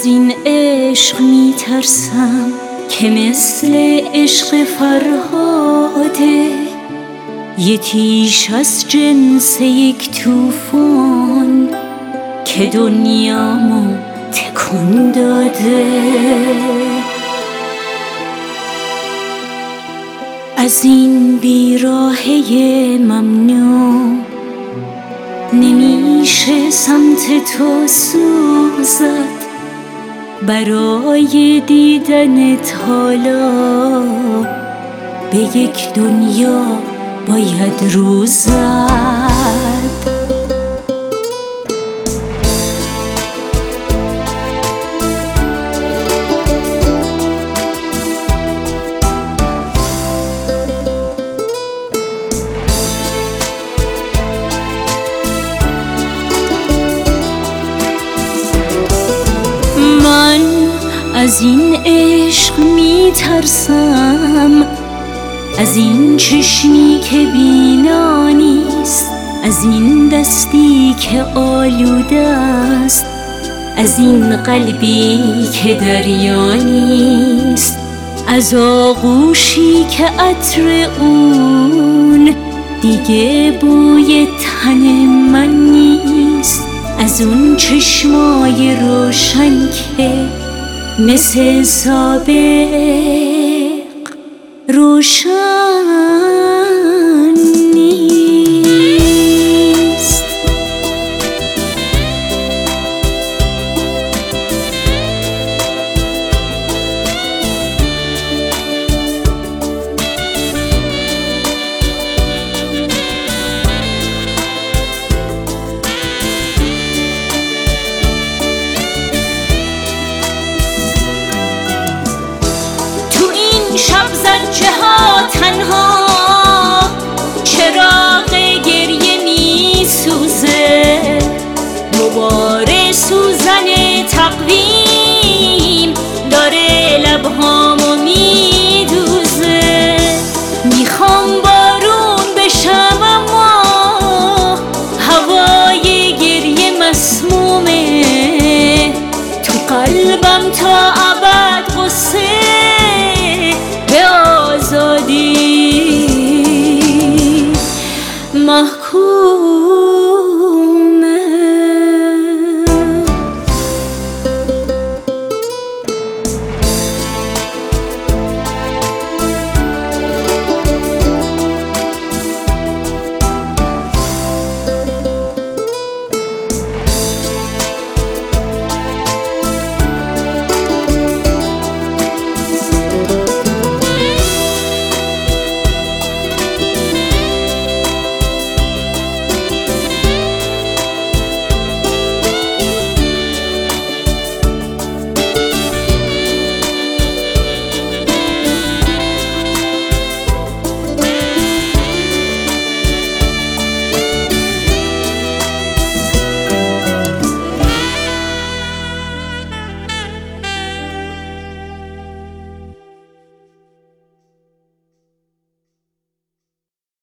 این عشق می ترسم که مثل عشق فرهاده، یه تیش از جنس یک طوفان که دنیامو تکون داده. از این بیراهه ممنوع نمیشه سمت تو سوزد، برای دیدنت حالا به یک دنیا باید رو زد. من از این عشق می ترسم، از این چشمی که بینا نیست، از این دستی که آلوده است، از این قلبی که دریا نیست، از آغوشی که عطر اون دیگه بوی تن من نیست، از اون چشمای روشن که مثل سابق روشن